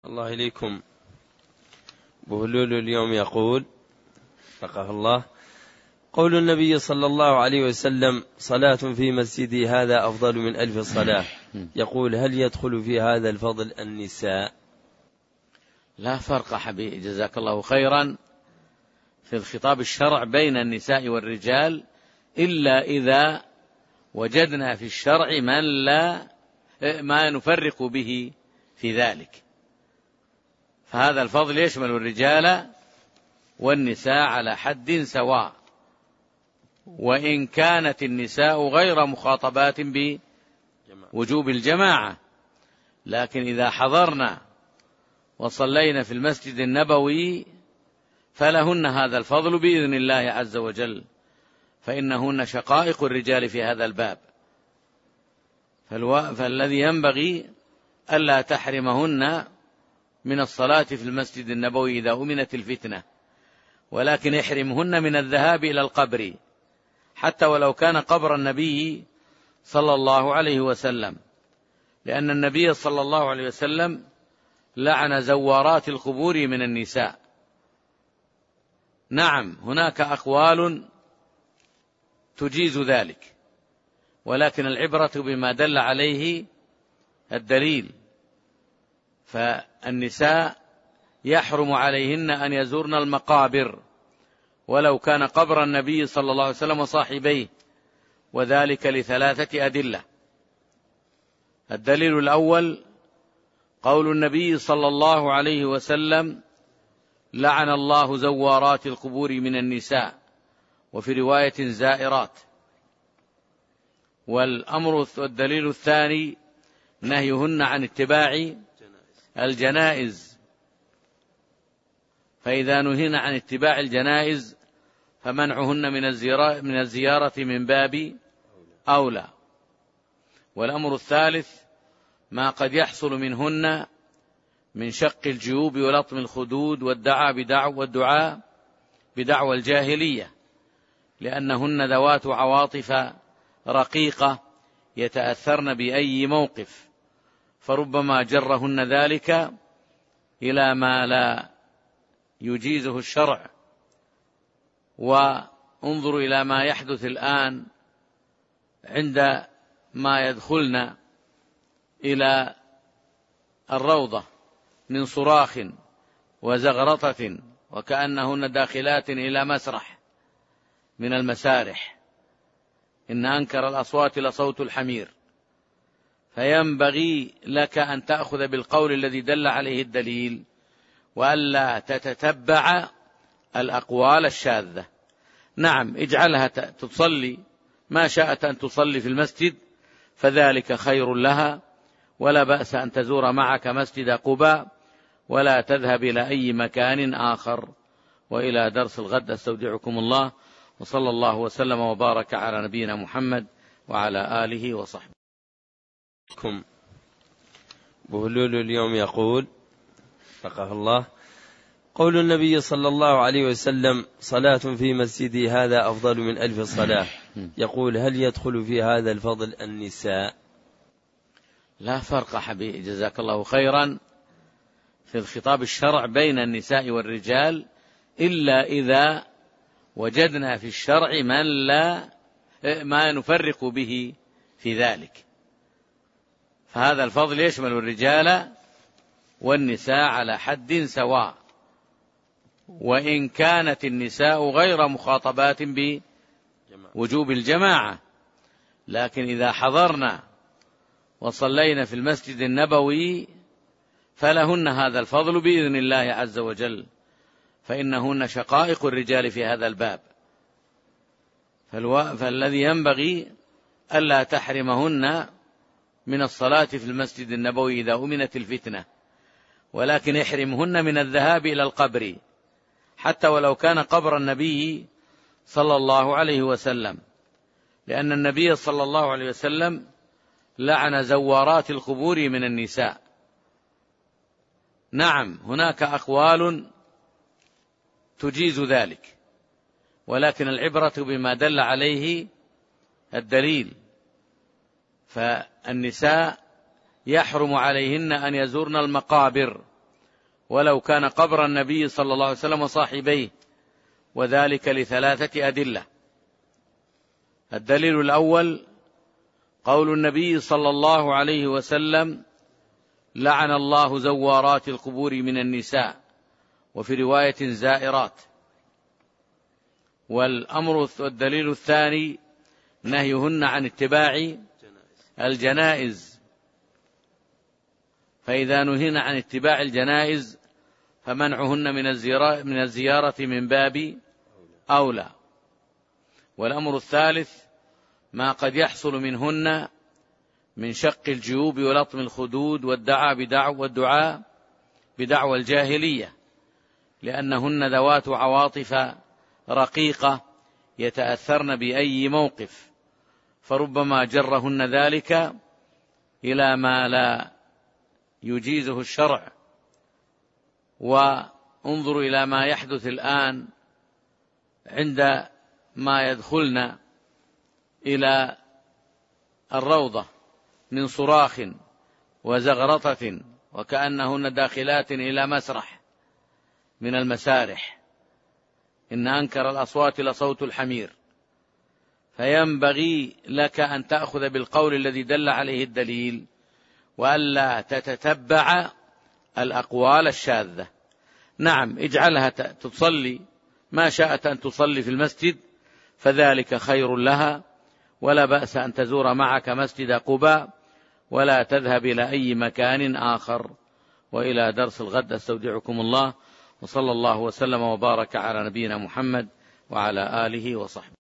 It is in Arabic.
الله إليكم. بهلول اليوم يقول فقه الله: قول النبي صلى الله عليه وسلم: صلاة في مسجدي هذا أفضل من 1000 صلاة. يقول: هل يدخل في هذا الفضل النساء؟ لا فرق حبيبي جزاك الله خيرا في الخطاب الشرع بين النساء والرجال، إلا إذا وجدنا في الشرع ما نفرق به في ذلك، فهذا الفضل يشمل الرجال والنساء على حد سواء، وإن كانت النساء غير مخاطبات بوجوب الجماعة، لكن إذا حضرنا وصلينا في المسجد النبوي فلهن هذا الفضل بإذن الله عز وجل، فإنهن شقائق الرجال في هذا الباب، فالذي ينبغي ألا تحرمهن من الصلاة في المسجد النبوي إذا أمنت الفتنة، ولكن احرمهن من الذهاب إلى القبر حتى ولو كان قبر النبي صلى الله عليه وسلم، لأن النبي صلى الله عليه وسلم لعن زوارات القبور من النساء. نعم هناك أقوال تجيز ذلك، ولكن العبرة بما دل عليه الدليل، فالنساء يحرم عليهن أن يزورن المقابر ولو كان قبر النبي صلى الله عليه وسلم وصاحبيه، وذلك لثلاثة أدلة. الدليل الأول قول النبي صلى الله عليه وسلم: لعن الله زوارات القبور من النساء، وفي رواية زائرات. والدليل الثاني نهيهن عن اتباع الجنائز، فإذا نهينا عن اتباع الجنائز فمنعهن من الزيارة من باب أولى. والأمر الثالث ما قد يحصل منهن من شق الجيوب ولطم الخدود والدعاء بدعوى الجاهلية، لأنهن ذوات عواطف رقيقة يتأثرن بأي موقف، فربما جرهن ذلك إلى ما لا يجيزه الشرع. وانظروا إلى ما يحدث الآن عندما يدخلن إلى الروضة من صراخ وزغرطة وكأنهن داخلات إلى مسرح من المسارح، إن أنكر الأصوات لصوت الحمير. فينبغي لك أن تأخذ بالقول الذي دل عليه الدليل، وألا تتتبع الأقوال الشاذة. نعم اجعلها تصلي ما شاءت أن تصلي في المسجد فذلك خير لها، ولا بأس أن تزور معك مسجد قباء ولا تذهب إلى أي مكان آخر. وإلى درس الغد استودعكم الله، وصلى الله وسلم وبارك على نبينا محمد وعلى آله وصحبه. بهلول اليوم يقول فقه الله: قول النبي صلى الله عليه وسلم: صلاة في مسجدي هذا أفضل من 1000 صلاة. يقول: هل يدخل في هذا الفضل النساء؟ لا فرق حبيبي جزاك الله خيرا في الخطاب الشرع بين النساء والرجال، إلا إذا وجدنا في الشرع ما نفرق به في ذلك، فهذا الفضل يشمل الرجال والنساء على حد سواء، وإن كانت النساء غير مخاطبات بوجوب الجماعة، لكن إذا حضرنا وصلينا في المسجد النبوي فلهن هذا الفضل بإذن الله عز وجل، فإنهن شقائق الرجال في هذا الباب، فالذي ينبغي ألا تحرمهن من الصلاة في المسجد النبوي إذا أمنت الفتنة، ولكن احرمهن من الذهاب إلى القبر حتى ولو كان قبر النبي صلى الله عليه وسلم، لأن النبي صلى الله عليه وسلم لعن زوارات القبور من النساء. نعم هناك أقوال تجيز ذلك، ولكن العبرة بما دل عليه الدليل، فالنساء يحرم عليهن أن يزورن المقابر ولو كان قبر النبي صلى الله عليه وسلم وصاحبيه، وذلك لثلاثة أدلة. الدليل الأول قول النبي صلى الله عليه وسلم: لعن الله زوارات القبور من النساء، وفي رواية زائرات. والدليل الثاني نهيهن عن اتباع الجنائز، فإذا نهينا عن اتباع الجنائز فمنعهن من الزيارة من باب أولى. والأمر الثالث ما قد يحصل منهن من شق الجيوب ولطم الخدود والدعاء بدعوى الجاهلية، لأنهن ذوات عواطف رقيقة يتأثرن بأي موقف، فربما جرهن ذلك إلى ما لا يجيزه الشرع. وانظروا إلى ما يحدث الآن عندما يدخلن إلى الروضة من صراخ وزغرطة، وكأنهن داخلات إلى مسرح من المسارح. إن أنكر الأصوات لصوت الحمير. فينبغي لك أن تأخذ بالقول الذي دل عليه الدليل، وألا تتتبع الأقوال الشاذة. نعم، اجعلها تصلي ما شاءت أن تصلي في المسجد فذلك خير لها، ولا بأس أن تزور معك مسجد قباء، ولا تذهب إلى أي مكان آخر. وإلى درس الغد أستودعكم الله، وصلى الله وسلم وبارك على نبينا محمد وعلى آله وصحبه.